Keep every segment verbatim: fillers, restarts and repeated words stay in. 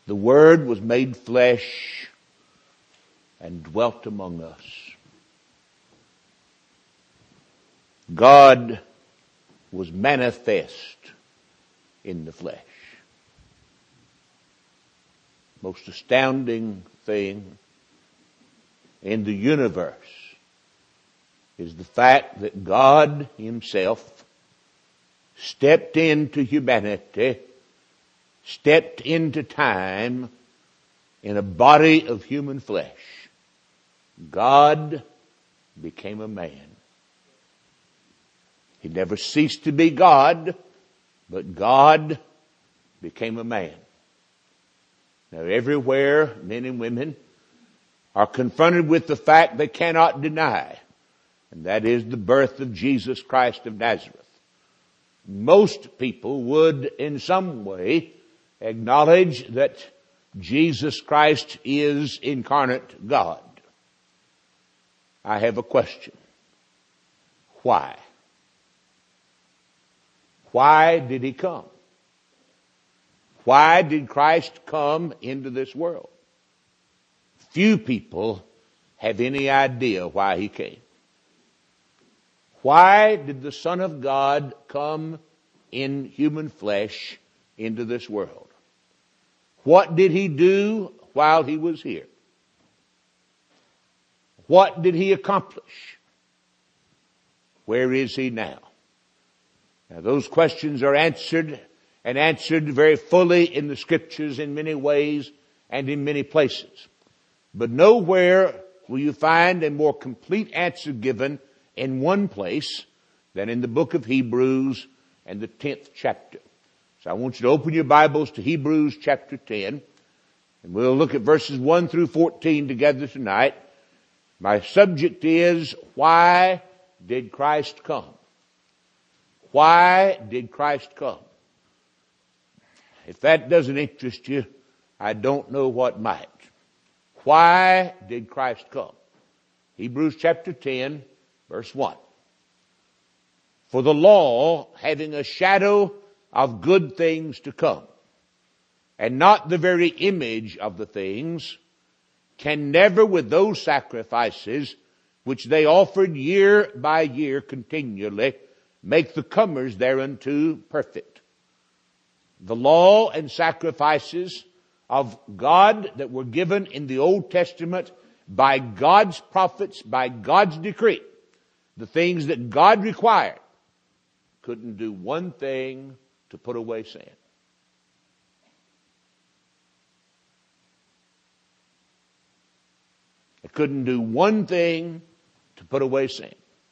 The Word was made flesh and dwelt among us. God was manifest in the flesh. Most astounding thing in the universe is the fact that God Himself stepped into humanity, stepped into time in a body of human flesh. God became a man. He never ceased to be God, but God became a man. Now everywhere men and women are confronted with the fact they cannot deny, and that is the birth of Jesus Christ of Nazareth. Most people would in some way acknowledge that Jesus Christ is incarnate God. I have a question. Why? Why did He come? Why did Christ come into this world? Few people have any idea why He came. Why did the Son of God come in human flesh into this world? What did He do while He was here? What did He accomplish? Where is He now? Now those questions are answered and answered very fully in the Scriptures in many ways and in many places. But nowhere will you find a more complete answer given in one place than in the book of Hebrews and the tenth chapter. So I want you to open your Bibles to Hebrews chapter ten, and we'll look at verses one through fourteen together tonight. My subject is, why did Christ come? Why did Christ come? If that doesn't interest you, I don't know what might. Why did Christ come? Hebrews chapter ten, verse one. For the law, having a shadow of good things to come, and not the very image of the things, can never with those sacrifices which they offered year by year continually make the comers thereunto perfect. The law and sacrifices of God that were given in the Old Testament by God's prophets, by God's decree, the things that God required, couldn't do one thing to put away sin. It couldn't do one thing to put away sin.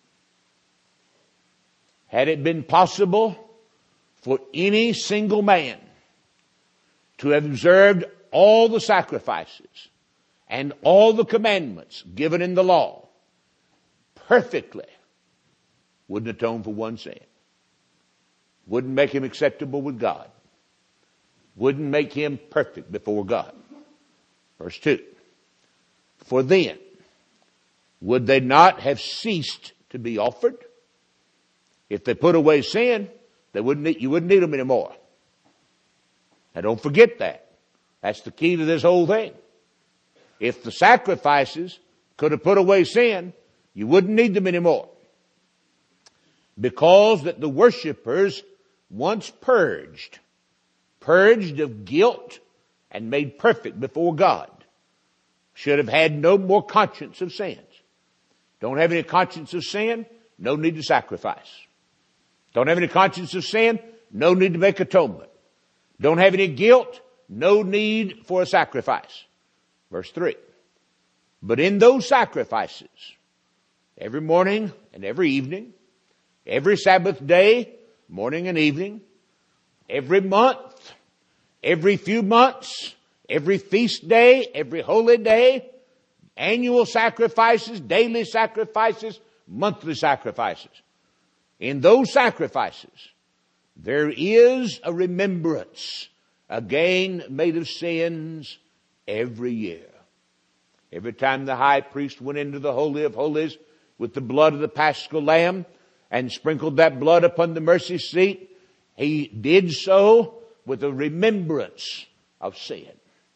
Had it been possible for any single man to have observed all the sacrifices and all the commandments given in the law perfectly, wouldn't atone for one sin. Wouldn't make him acceptable with God. Wouldn't make him perfect before God. Verse two. For then, would they not have ceased to be offered? If they put away sin, they wouldn't need, you wouldn't need them anymore. Now don't forget that. That's the key to this whole thing. If the sacrifices could have put away sin, you wouldn't need them anymore. Because that the worshipers, once purged, purged of guilt and made perfect before God, should have had no more conscience of sins. Don't have any conscience of sin, no need to sacrifice. Don't have any conscience of sin, no need to make atonement. Don't have any guilt, no need for a sacrifice. Verse three. But in those sacrifices, every morning and every evening, every Sabbath day, morning and evening, every month, every few months, every feast day, every holy day, annual sacrifices, daily sacrifices, monthly sacrifices. In those sacrifices, there is a remembrance, again made of sins, every year. Every time the high priest went into the Holy of Holies with the blood of the Paschal Lamb and sprinkled that blood upon the mercy seat, he did so with a remembrance of sin.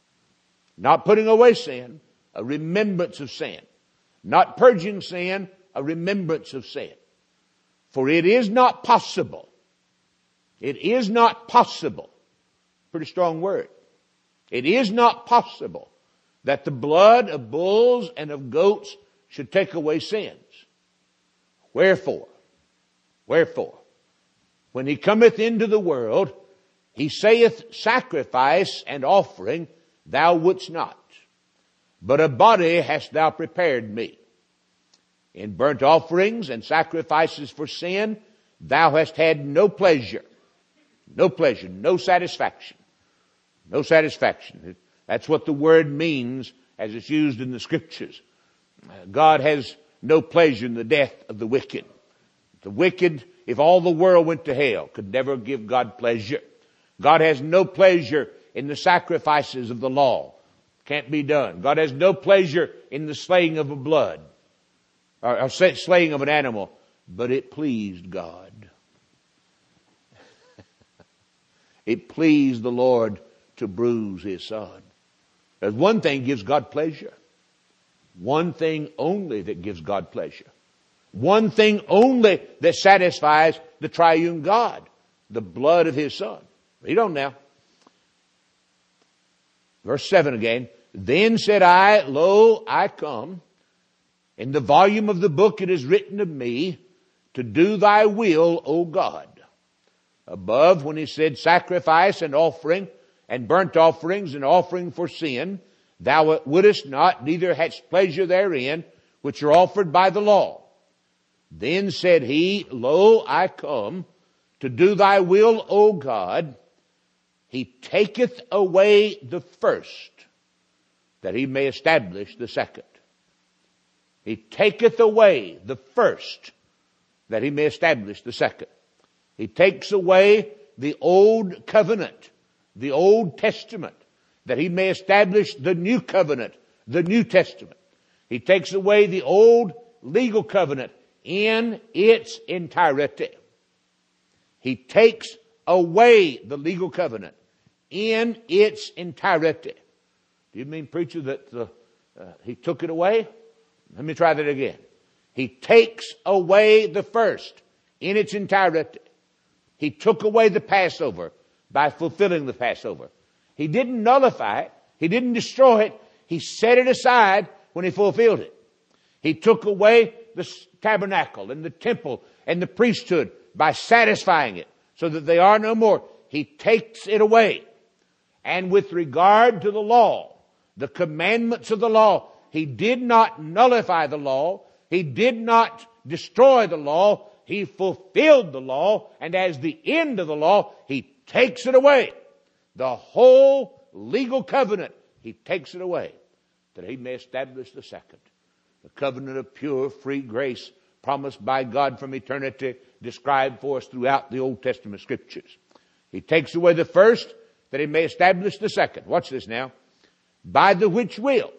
Not putting away sin, a remembrance of sin. Not purging sin, a remembrance of sin. For it is not possible. It is not possible. Pretty strong word. It is not possible that the blood of bulls and of goats should take away sins. Wherefore? Wherefore? When he cometh into the world, he saith, sacrifice and offering thou wouldst not, but a body hast thou prepared me. In burnt offerings and sacrifices for sin, thou hast had no pleasure. No pleasure, no satisfaction. No satisfaction. That's what the word means as it's used in the Scriptures. God has no pleasure in the death of the wicked. The wicked, if all the world went to hell, could never give God pleasure. God has no pleasure in the sacrifices of the law. Can't be done. God has no pleasure in the slaying of a blood, or, or slaying of an animal. But it pleased God. It pleased the Lord to bruise his Son. There's one thing gives God pleasure. One thing only that gives God pleasure. One thing only that satisfies the triune God. The blood of his Son. Read on now. Verse seven again. Then said I, lo, I come. In the volume of the book it is written of me, to do thy will, O God. Above, when he said sacrifice and offering, and burnt offerings and offering for sin, thou wouldest not, neither hadst pleasure therein, which are offered by the law. Then said he, lo, I come, to do thy will, O God. He taketh away the first, that he may establish the second. He taketh away the first, that he may establish the second. He takes away the old covenant, the Old Testament, that he may establish the new covenant, the New Testament. He takes away the old legal covenant in its entirety. He takes away the legal covenant in its entirety. Do you mean, preacher, that the, uh, he took it away? Let me try that again. He takes away the first in its entirety. He took away the Passover by fulfilling the Passover. He didn't nullify it. He didn't destroy it. He set it aside when he fulfilled it. He took away the tabernacle and the temple and the priesthood by satisfying it so that they are no more. He takes it away. And with regard to the law, the commandments of the law, he did not nullify the law. He did not destroy the law. He fulfilled the law. And as the end of the law, he takes it away. The whole legal covenant, he takes it away, that he may establish the second. The covenant of pure, free grace promised by God from eternity, described for us throughout the Old Testament Scriptures. He takes away the first, that he may establish the second. Watch this now. By the which will.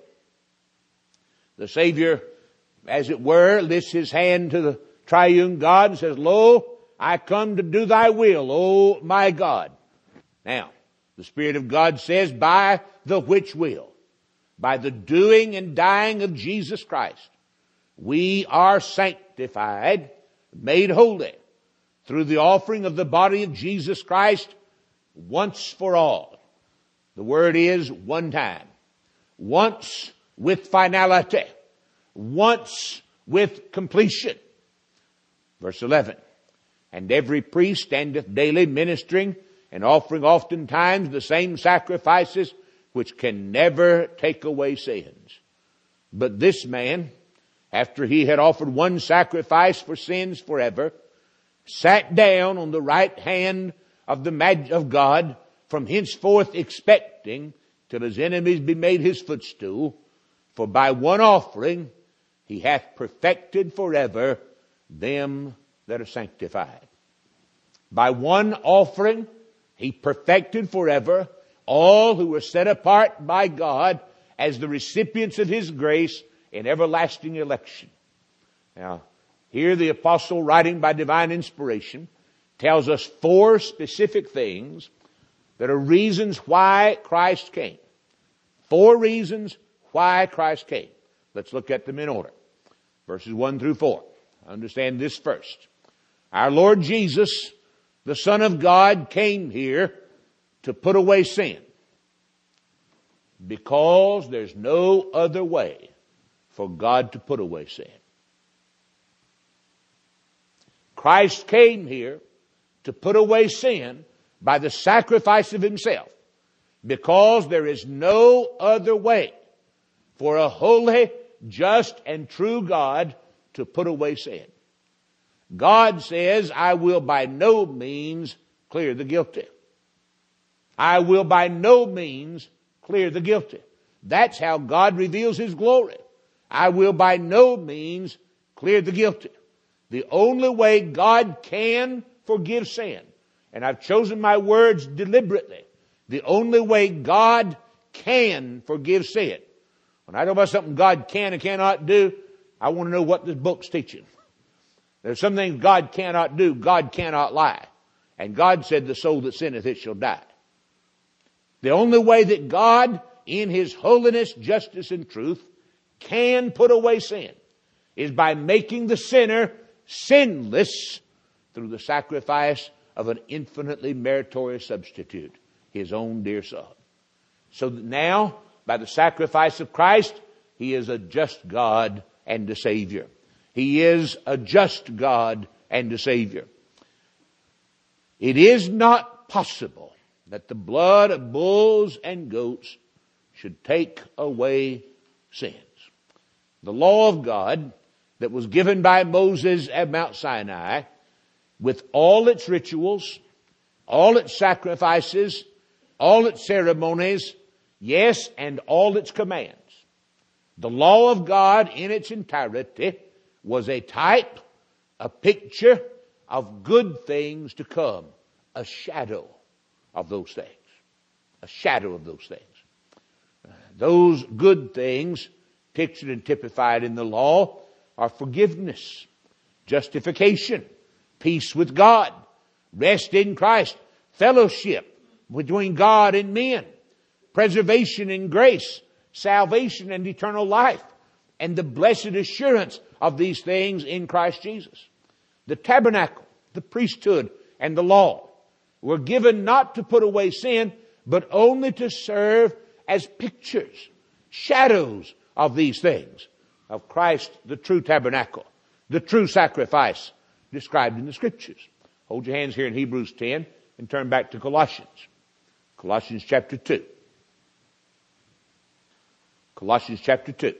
The Savior, as it were, lifts his hand to the triune God and says, lo, I come to do thy will, O my God. Now, the Spirit of God says, by the which will. By the doing and dying of Jesus Christ, we are sanctified, made holy, through the offering of the body of Jesus Christ once for all. The word is one time. Once with finality. Once with completion. Verse eleven. And every priest standeth daily ministering and offering oftentimes the same sacrifices which can never take away sins. But this man, after he had offered one sacrifice for sins forever, sat down on the right hand of the mag- of God, from henceforth expecting till his enemies be made his footstool. For by one offering he hath perfected forever them that are sanctified. By one offering he perfected forever all who were set apart by God as the recipients of his grace in everlasting election. Now, here the apostle, writing by divine inspiration, tells us four specific things that are reasons why Christ came. Four reasons why Christ came. Let's look at them in order. Verses one through four. Understand this first. Our Lord Jesus, the Son of God, came here to put away sin, because there's no other way for God to put away sin. Christ came here to put away sin by the sacrifice of himself, because there is no other way for a holy, just, and true God to put away sin. God says, I will by no means clear the guilty. I will by no means clear the guilty. That's how God reveals his glory. I will by no means clear the guilty. The only way God can forgive sin, and I've chosen my words deliberately, the only way God can forgive sin. When I talk about something God can and cannot do, I want to know what this book's teaching. There's some things God cannot do. God cannot lie. And God said, the soul that sinneth, it shall die. The only way that God, in his holiness, justice, and truth, can put away sin is by making the sinner sinless through the sacrifice of an infinitely meritorious substitute, his own dear Son. So that now, by the sacrifice of Christ, he is a just God and a Savior. He is a just God and a Savior. It is not possible that the blood of bulls and goats should take away sins. The law of God that was given by Moses at Mount Sinai, with all its rituals, all its sacrifices, all its ceremonies, yes, and all its commands. The law of God in its entirety was a type, a picture of good things to come, a shadow of those things, a shadow of those things. Those good things pictured and typified in the law are forgiveness, justification, peace with God, rest in Christ, fellowship between God and men, preservation and grace, salvation and eternal life, and the blessed assurance of these things in Christ Jesus. The tabernacle, the priesthood, and the law were given not to put away sin, but only to serve as pictures, shadows of these things, of Christ, the true tabernacle, the true sacrifice described in the Scriptures. Hold your hands here in Hebrews ten and turn back to Colossians. Colossians chapter two. Colossians chapter two.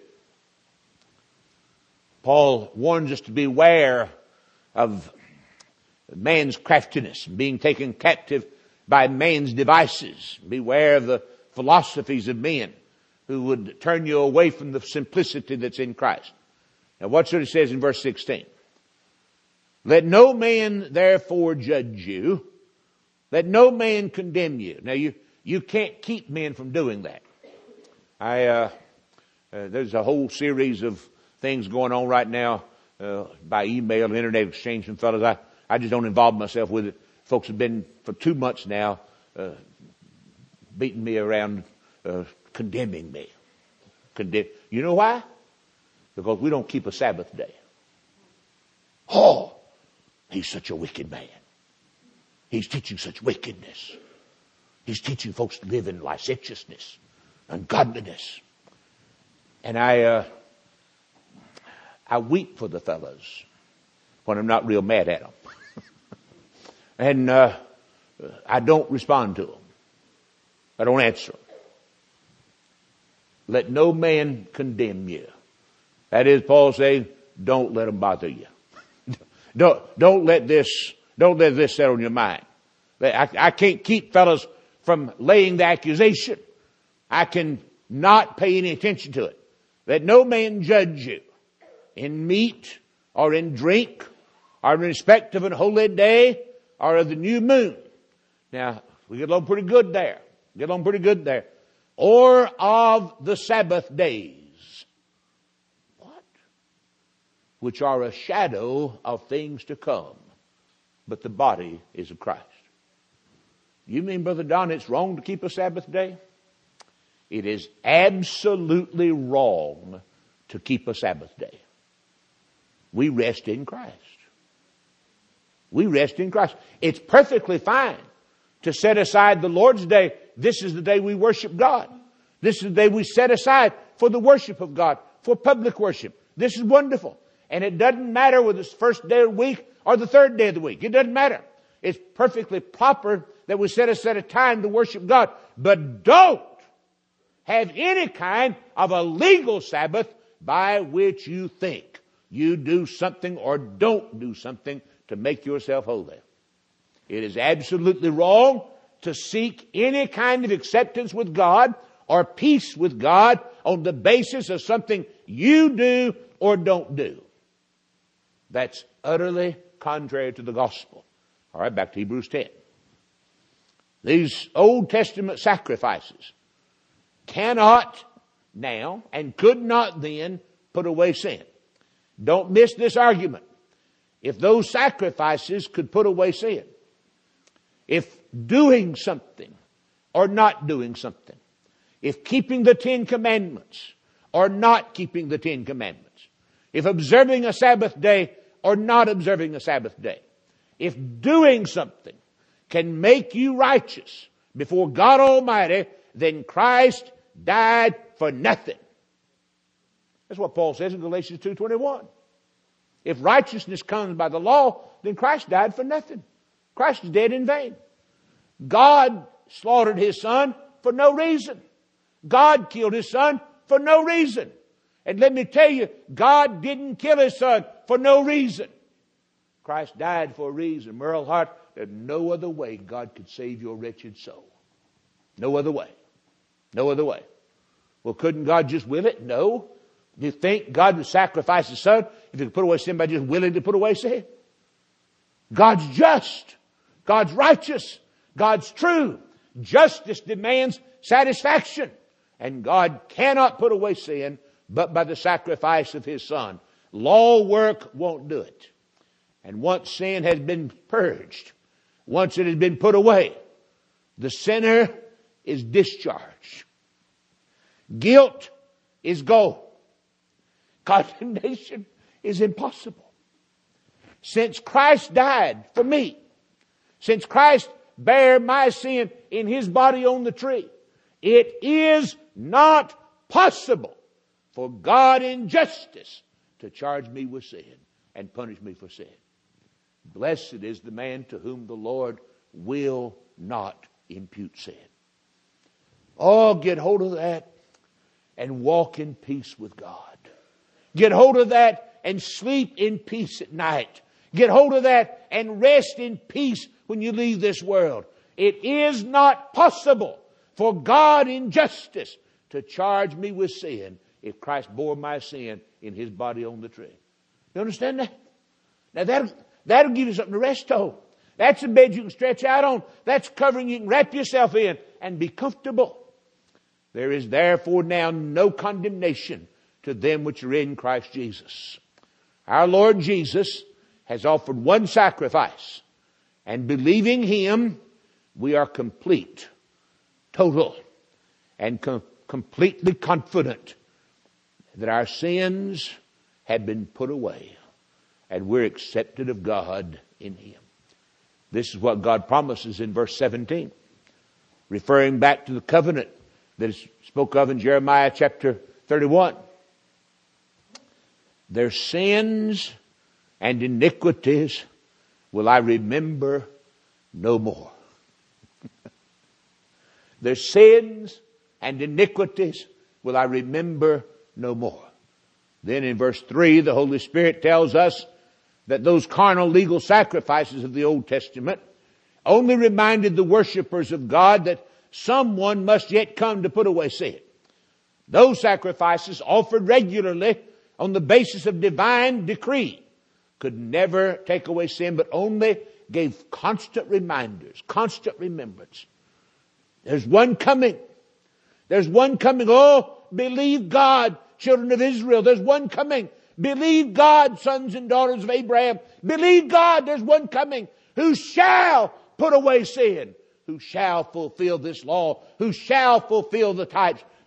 Paul warns us to beware of man's craftiness, being taken captive by man's devices. Beware of the philosophies of men who would turn you away from the simplicity that's in Christ. Now watch what it says in verse sixteen. Let no man therefore judge you. Let no man condemn you. Now you, you can't keep men from doing that. I, uh, uh, there's a whole series of things going on right now, uh, by email and internet exchange from fellows. I, I just don't involve myself with it. Folks have been for two months now, uh, beating me around, uh, condemning me. Condemn. You know why? Because we don't keep a Sabbath day. Oh, he's such a wicked man. He's teaching such wickedness. He's teaching folks to live in licentiousness, ungodliness. And I, uh, I weep for the fellows when I'm not real mad at them. and uh, I don't respond to them. I don't answer them. Let no man condemn you. That is, Paul saying, don't let them bother you. don't, don't let this, don't let this settle in your mind. I, I can't keep fellows from laying the accusation. I can not pay any attention to it. Let no man judge you in meat or in drink or in respect of an holy day or of the new moon. Now, we get along pretty good there. Get along pretty good there. Or of the Sabbath days. What? Which are a shadow of things to come. But the body is of Christ. You mean, Brother Don, it's wrong to keep a Sabbath day? It is absolutely wrong to keep a Sabbath day. We rest in Christ. We rest in Christ. It's perfectly fine to set aside the Lord's Day. This is the day we worship God. This is the day we set aside for the worship of God, for public worship. This is wonderful. And it doesn't matter whether it's the first day of the week or the third day of the week. It doesn't matter. It's perfectly proper that we set aside a time to worship God. But don't have any kind of a legal Sabbath by which you think you do something or don't do something to make yourself holy. It is absolutely wrong to seek any kind of acceptance with God or peace with God on the basis of something you do or don't do. That's utterly contrary to the gospel. All right, back to Hebrews ten. These Old Testament sacrifices cannot now and could not then put away sin. Don't miss this argument. If those sacrifices could put away sin, if doing something or not doing something, if keeping the Ten Commandments or not keeping the Ten Commandments, if observing a Sabbath day or not observing a Sabbath day, if doing something can make you righteous before God Almighty, then Christ died for nothing. That's what Paul says in Galatians two twenty-one. If righteousness comes by the law, then Christ died for nothing. Christ is dead in vain. God slaughtered His Son for no reason. God killed His Son for no reason. And let me tell you, God didn't kill His Son for no reason. Christ died for a reason. Merle Hart, there's no other way God could save your wretched soul. No other way. No other way. Well, couldn't God just will it? No. Do you think God would sacrifice His Son if He could put away sin by just willing to put away sin? God's just. God's righteous. God's true. Justice demands satisfaction. And God cannot put away sin but by the sacrifice of His Son. Law work won't do it. And once sin has been purged, once it has been put away, the sinner is discharged. Guilt is gone. Condemnation is impossible. Since Christ died for me, since Christ bare my sin in His body on the tree, it is not possible for God in justice to charge me with sin and punish me for sin. Blessed is the man to whom the Lord will not impute sin. Oh, get hold of that and walk in peace with God. Get hold of that and sleep in peace at night. Get hold of that and rest in peace when you leave this world. It is not possible for God in justice to charge me with sin if Christ bore my sin in His body on the tree. You understand that? Now that'll, that'll give you something to rest on. That's a bed you can stretch out on. That's covering you can wrap yourself in and be comfortable. There is therefore now no condemnation to them which are in Christ Jesus. Our Lord Jesus has offered one sacrifice, and believing Him, we are complete, total, and com- completely confident that our sins have been put away and we're accepted of God in Him. This is what God promises in verse seventeen, referring back to the covenant that is spoke of in Jeremiah chapter thirty-one. Their sins and iniquities will I remember no more. Their sins and iniquities will I remember no more. Then in verse three, the Holy Spirit tells us that those carnal legal sacrifices of the Old Testament only reminded the worshipers of God that someone must yet come to put away sin. Those sacrifices offered regularly on the basis of divine decree could never take away sin, but only gave constant reminders, constant remembrance. There's one coming. There's one coming. Oh, believe God, children of Israel. There's one coming. Believe God, sons and daughters of Abraham. Believe God, there's one coming who shall put away sin, who shall fulfill this law, who shall fulfill the types,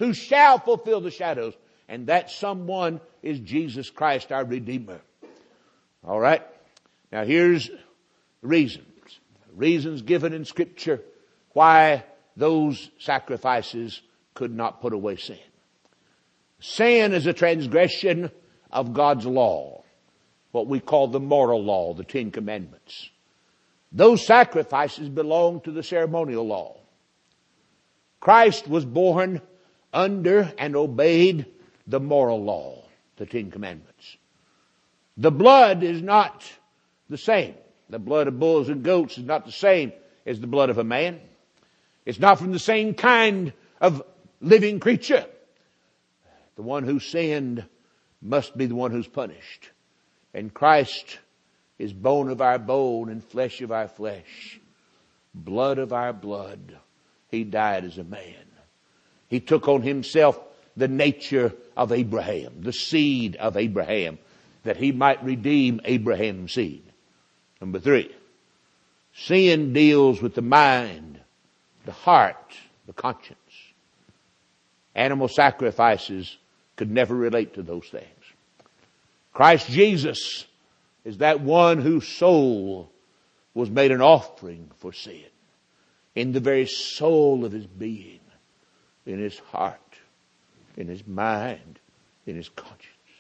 who shall fulfill the shadows. And that someone is Jesus Christ, our Redeemer. All right. Now here's reasons. Reasons given in Scripture why those sacrifices could not put away sin. Sin is a transgression of God's law, what we call the moral law, the Ten Commandments. Those sacrifices belong to the ceremonial law. Christ was born under and obeyed the moral law, the Ten Commandments. The blood is not the same. The blood of bulls and goats is not the same as the blood of a man. It's not from the same kind of living creature. The one who sinned must be the one who's punished. And Christ is bone of our bone and flesh of our flesh, blood of our blood. He died as a man. He took on himself the nature of Abraham, the seed of Abraham, that he might redeem Abraham's seed. Number three, sin deals with the mind, the heart, the conscience. Animal sacrifices could never relate to those things. Christ Jesus is that one whose soul was made an offering for sin. In the very soul of his being, in his heart, in his mind, in his conscience.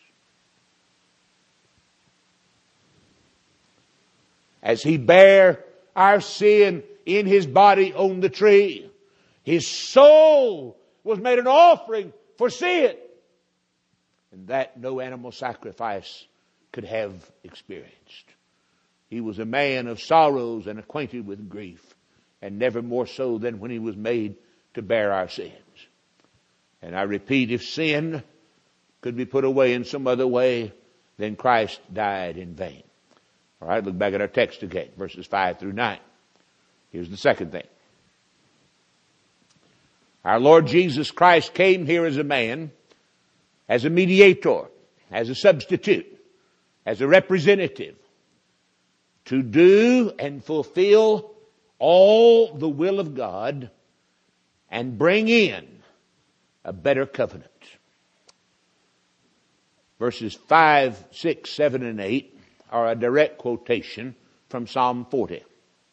As he bare our sin in his body on the tree, his soul was made an offering for sin. And that no animal sacrifice could have experienced. He was a man of sorrows and acquainted with grief, and never more so than when he was made to bear our sins. And I repeat, if sin could be put away in some other way, then Christ died in vain. All right, look back at our text again, verses five through nine. Here's the second thing. Our Lord Jesus Christ came here as a man, as a mediator, as a substitute, as a representative, to do and fulfill all the will of God and bring in a better covenant. Verses five, six, seven, and eight are a direct quotation from Psalm forty.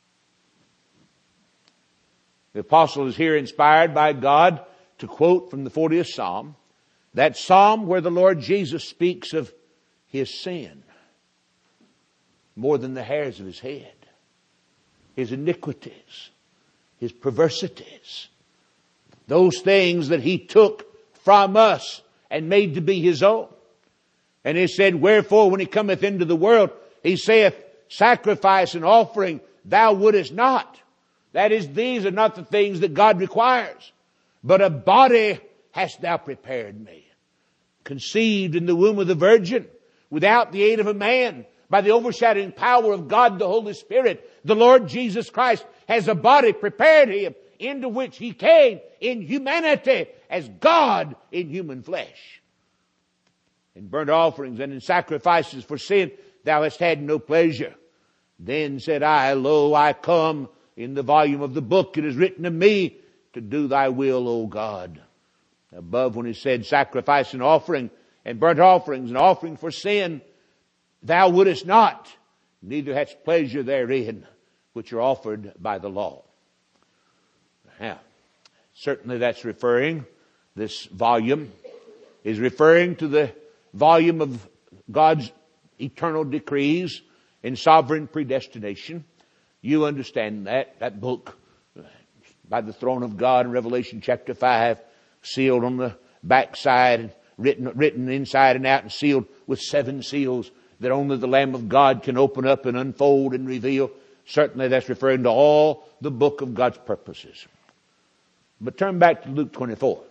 The apostle is here inspired by God to quote from the fortieth Psalm, that psalm where the Lord Jesus speaks of his sin more than the hairs of his head, his iniquities, his perversities, those things that he took from us and made to be his own. And he said, wherefore when he cometh into the world, he saith, sacrifice and offering thou wouldest not. That is, these are not the things that God requires. But a body hast thou prepared me, conceived in the womb of the Virgin, without the aid of a man, by the overshadowing power of God the Holy Spirit. The Lord Jesus Christ has a body prepared him, into which he came in humanity as God in human flesh. In burnt offerings and in sacrifices for sin thou hast had no pleasure. Then said I, lo, I come. In the volume of the book it is written of me to do thy will, O God. Above, when he said sacrifice and offering and burnt offerings and offering for sin, thou wouldest not, neither hadst pleasure therein, which are offered by the law. Now, certainly that's referring, this volume is referring to the volume of God's eternal decrees in sovereign predestination. You understand that, that book by the throne of God in Revelation chapter five, sealed on the backside, written, written inside and out and sealed with seven seals that only the Lamb of God can open up and unfold and reveal. Certainly that's referring to all the book of God's purposes. But turn back to Luke twenty-four.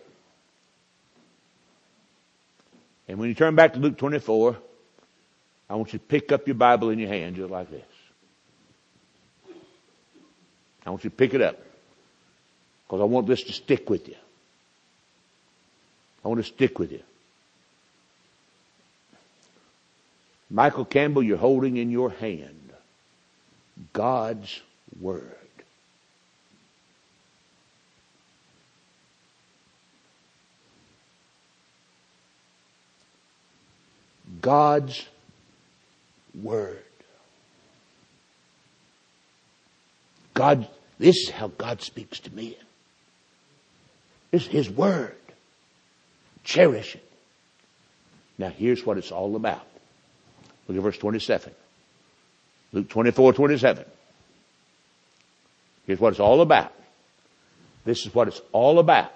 And when you turn back to Luke twenty-four, I want you to pick up your Bible in your hand just like this. I want you to pick it up, because I want this to stick with you. I want to stick with you. Michael Campbell, you're holding in your hand God's Word. God's Word. God, this is how God speaks to me. This is His Word. Cherish it. Now here's what it's all about. Look at verse twenty-seven. Luke twenty-four, twenty-seven. Here's what it's all about. This is what it's all about.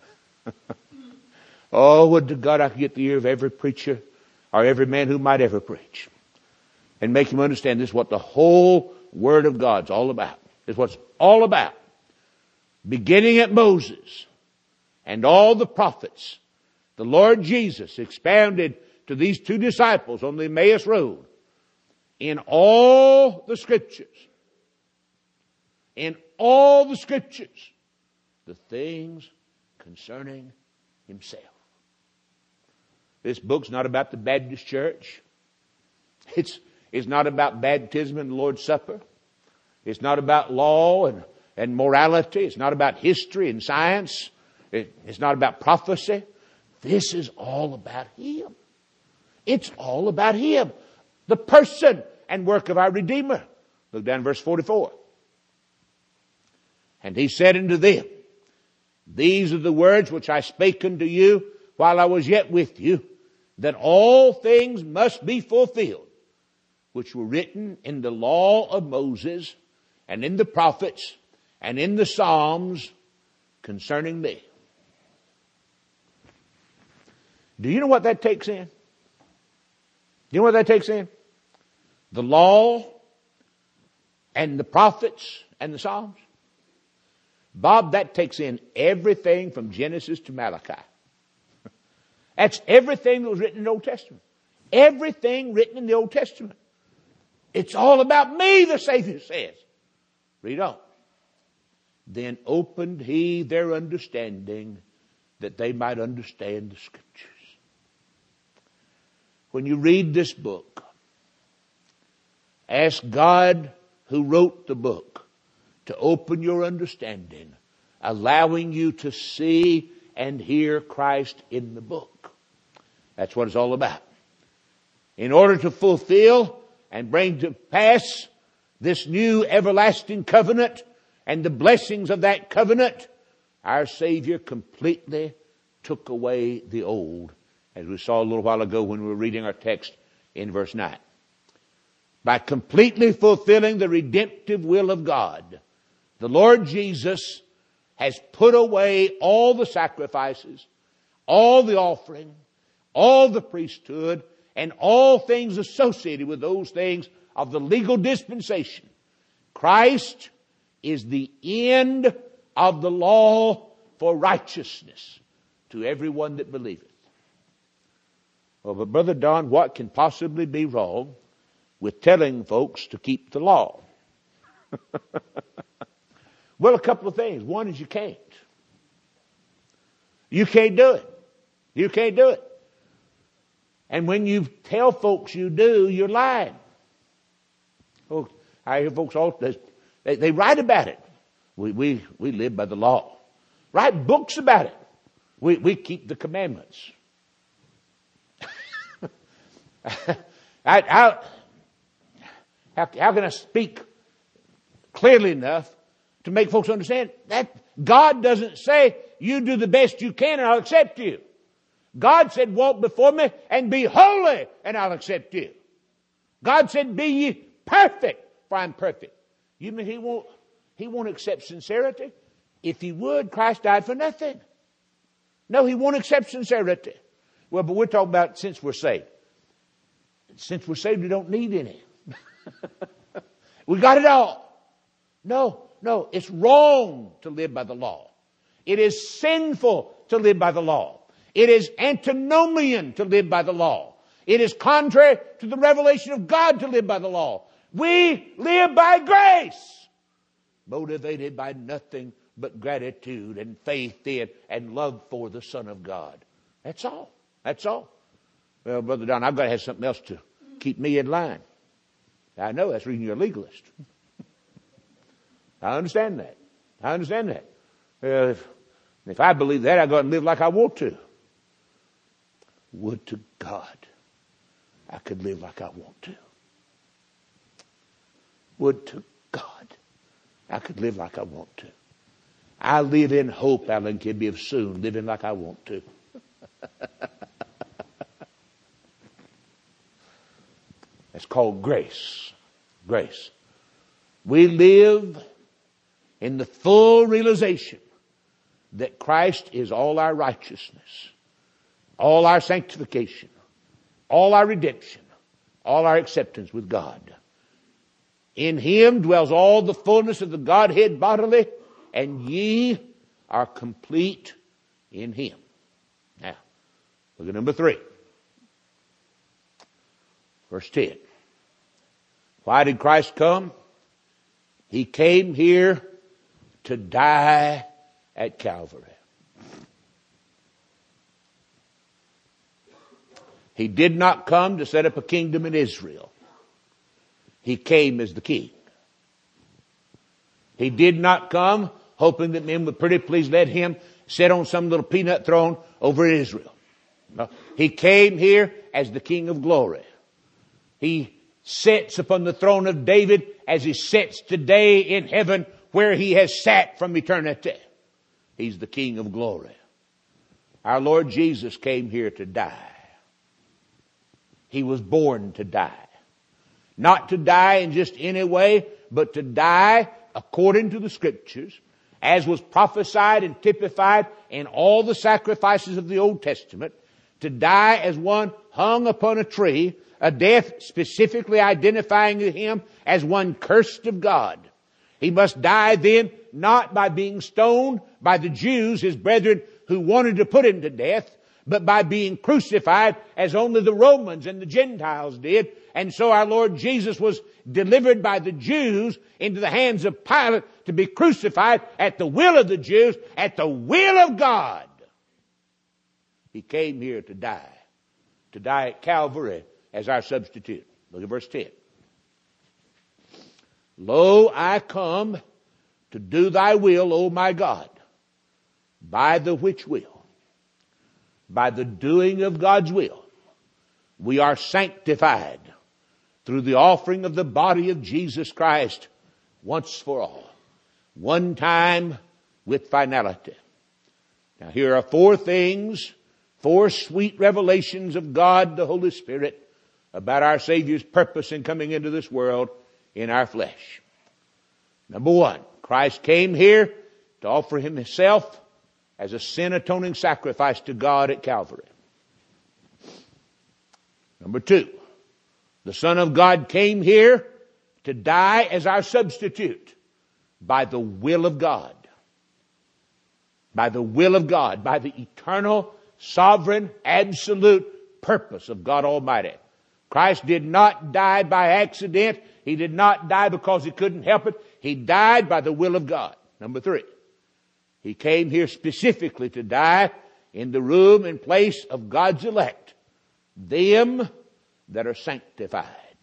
Oh, would to God I could get the ear of every preacher or every man who might ever preach and make him understand this is what the whole Word of God's all about. This is what it's all about. Beginning at Moses and all the prophets, the Lord Jesus expounded to these two disciples on the Emmaus Road in all the Scriptures, in all the Scriptures, the things concerning Himself. This book's not about the Baptist church. It's, it's not about baptism and the Lord's Supper. It's not about law and, and morality. It's not about history and science. It, it's not about prophecy. This is all about Him. It's all about Him. The person and work of our Redeemer. Look down at verse forty-four. And He said unto them, these are the words which I spake unto you while I was yet with you, that all things must be fulfilled, which were written in the law of Moses and in the prophets and in the Psalms concerning me. Do you know what that takes in? Do you know what that takes in? The law and the prophets and the Psalms. Bob, that takes in everything from Genesis to Malachi. That's everything that was written in the Old Testament. Everything written in the Old Testament. It's all about me, the Savior says. Read on. Then opened He their understanding that they might understand the Scriptures. When you read this book, ask God who wrote the book to open your understanding, allowing you to see and hear Christ in the book. That's what it's all about. In order to fulfill and bring to pass this new everlasting covenant and the blessings of that covenant, our Savior completely took away the old, as we saw a little while ago when we were reading our text in verse nine. By completely fulfilling the redemptive will of God, the Lord Jesus has put away all the sacrifices, all the offering, all the priesthood, and all things associated with those things of the legal dispensation. Christ is the end of the law for righteousness to everyone that believeth. Well, but Brother Don, what can possibly be wrong with telling folks to keep the law? Well, a couple of things. One is you can't. You can't do it. You can't do it. And when you tell folks you do, you're lying. Oh, I hear folks all, they, they write about it. We, we, we live by the law. Write books about it. We, we keep the commandments. I, I, how, how can I speak clearly enough to make folks understand that God doesn't say you do the best you can and I'll accept you. God said walk before me and be holy and I'll accept you. God said be ye perfect for I'm perfect. You mean He won't, He won't accept sincerity? If He would, Christ died for nothing. No, He won't accept sincerity. Well, but we're talking about since we're saved. Since we're saved, we don't need any. We got it all. No, no, it's wrong to live by the law. It is sinful to live by the law. It is antinomian to live by the law. It is contrary to the revelation of God to live by the law. We live by grace, motivated by nothing but gratitude and faith in and love for the Son of God. That's all. That's all. Well, Brother Don, I've got to have something else to keep me in line. I know that's reading you're a legalist. I understand that. I understand that. Uh, if, if I believe that, I've got to live like I want to. Would to God I could live like I want to. Would to God I could live like I want to. I live in hope, Alan Kibbe, of soon living like I want to. It's called grace. Grace. We live in the full realization that Christ is all our righteousness, all our sanctification, all our redemption, all our acceptance with God. In Him dwells all the fullness of the Godhead bodily, and ye are complete in Him. Now, look at number three. Verse ten. Why did Christ come? He came here to die at Calvary. He did not come to set up a kingdom in Israel. He came as the king. He did not come hoping that men would pretty please let him sit on some little peanut throne over Israel. No. He came here as the King of glory. He sits upon the throne of David as he sits today in heaven where he has sat from eternity. He's the King of glory. Our Lord Jesus came here to die. He was born to die. Not to die in just any way, but to die according to the Scriptures, as was prophesied and typified in all the sacrifices of the Old Testament, to die as one hung upon a tree, a death specifically identifying him as one cursed of God. He must die then not by being stoned by the Jews, his brethren, who wanted to put him to death, but by being crucified as only the Romans and the Gentiles did. And so our Lord Jesus was delivered by the Jews into the hands of Pilate to be crucified at the will of the Jews, at the will of God. He came here to die, to die at Calvary as our substitute. Look at verse ten. Lo, I come to do thy will, O my God, by the which will, by the doing of God's will, we are sanctified through the offering of the body of Jesus Christ once for all, one time with finality. Now here are four things, four sweet revelations of God the Holy Spirit about our Savior's purpose in coming into this world in our flesh. Number one, Christ came here to offer himself as a sin-atoning sacrifice to God at Calvary. Number two, the Son of God came here to die as our substitute by the will of God. By the will of God, by the eternal, sovereign, absolute purpose of God Almighty. Christ did not die by accident. He did not die because he couldn't help it. He died by the will of God. Number three, he came here specifically to die in the room and place of God's elect, them that are sanctified.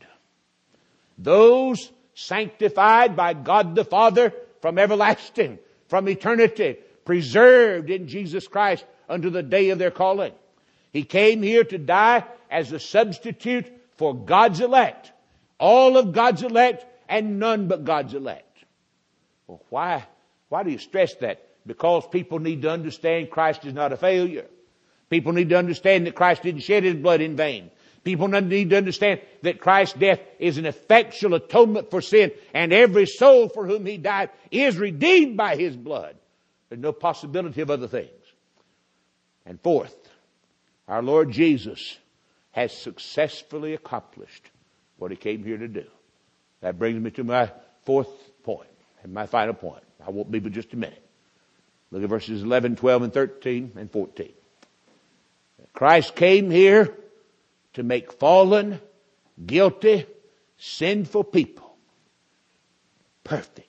Those sanctified by God the Father from everlasting, from eternity, preserved in Jesus Christ unto the day of their calling. He came here to die as a substitute for God's elect. All of God's elect and none but God's elect. Well, why, why do you stress that? Because people need to understand Christ is not a failure. People need to understand that Christ didn't shed his blood in vain. People need to understand that Christ's death is an effectual atonement for sin, and every soul for whom he died is redeemed by his blood. There's no possibility of other things. And fourth, our Lord Jesus has successfully accomplished what he came here to do. That brings me to my fourth point and my final point. I won't be but just a minute. Look at verses eleven, twelve, and thirteen, and fourteen. Christ came here to make fallen, guilty, sinful people perfect.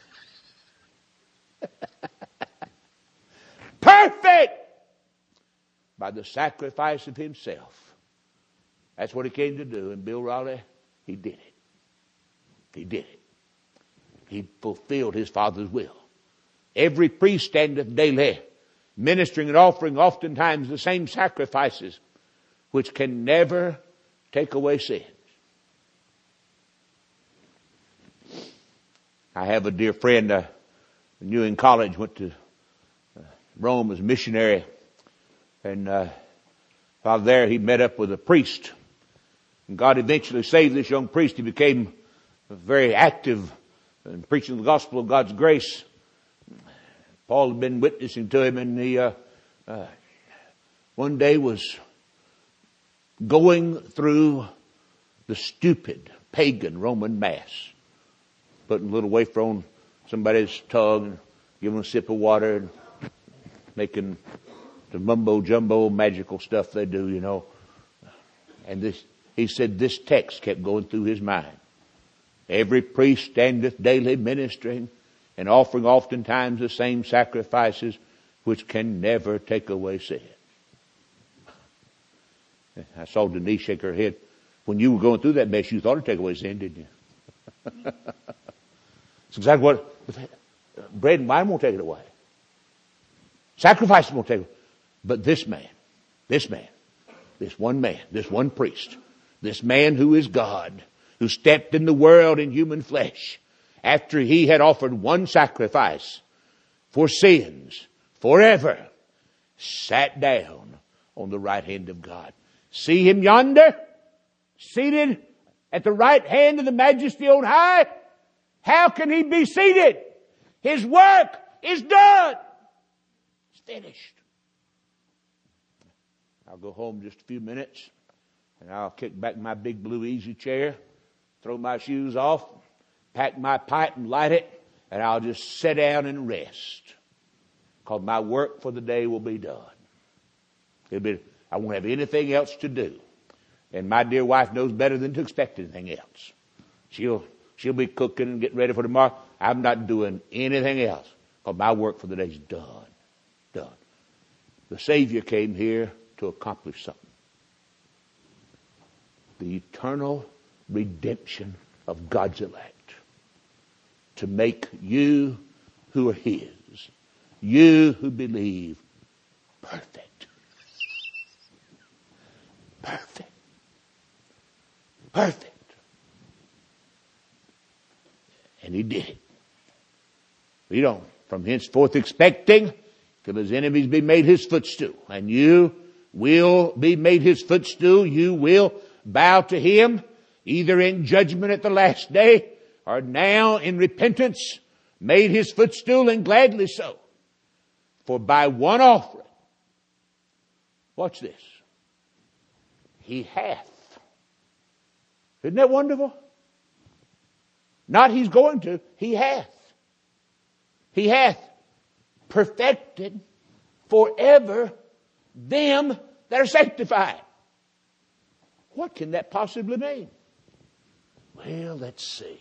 Perfect! By the sacrifice of himself. That's what he came to do. And Bill Raleigh, he did it. He did it. He fulfilled his Father's will. Every priest standeth daily, ministering and offering oftentimes the same sacrifices, which can never take away sins. I have a dear friend I knew in college, went to Rome as a missionary, and uh, while there he met up with a priest. And God eventually saved this young priest. He became very active in preaching the gospel of God's grace. Paul had been witnessing to him, and he uh, uh, one day was going through the stupid pagan Roman Mass, putting a little wafer on somebody's tongue and giving them a sip of water and making the mumbo jumbo magical stuff they do, you know. And this, he said this text kept going through his mind. Every priest standeth daily ministering and offering oftentimes the same sacrifices which can never take away sin. I saw Denise shake her head. When you were going through that mess, you thought it'd take away sin, didn't you? It's exactly what bread and wine won't take it away. Sacrifices won't take it away. But this man, this man, this one man, this one priest, this man who is God, who stepped in the world in human flesh, after he had offered one sacrifice for sins forever, sat down on the right hand of God. See him yonder, seated at the right hand of the Majesty on high? How can he be seated? His work is done. It's finished. I'll go home just a few minutes, and I'll kick back my big blue easy chair, throw my shoes off, pack my pipe and light it, and I'll just sit down and rest. Because my work for the day will be done. It'll be, I won't have anything else to do. And my dear wife knows better than to expect anything else. She'll, she'll be cooking and getting ready for tomorrow. I'm not doing anything else. Because my work for the day is done. Done. The Savior came here to accomplish something. The eternal redemption of God's elect. To make you who are His, you who believe, perfect. Perfect. Perfect. And He did it. We don't, from henceforth expecting till His enemies be made His footstool. And you will be made His footstool. You will bow to Him, either in judgment at the last day, or now in repentance, made His footstool, and gladly so. For by one offering, watch this, He hath. Isn't that wonderful? Not He's going to, He hath. He hath perfected forever them that are sanctified. What can that possibly mean? Well, let's see.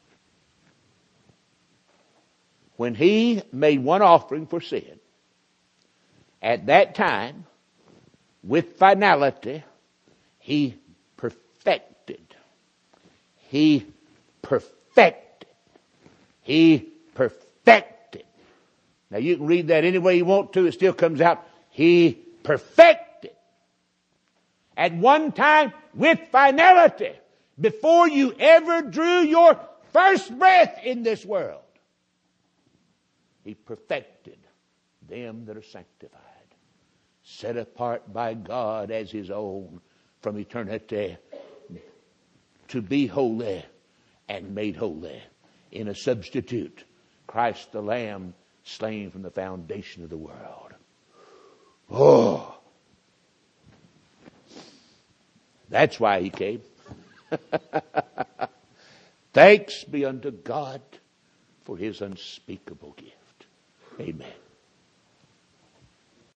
When He made one offering for sin, at that time, with finality, He perfected. He perfected. He perfected. Now you can read that any way you want to, it still comes out, He perfected. At one time, with finality, before you ever drew your first breath in this world, He perfected them that are sanctified, set apart by God as His own from eternity, to be holy and made holy in a substitute, Christ the Lamb, slain from the foundation of the world. Oh, that's why He came. Thanks be unto God for His unspeakable gift. Amen.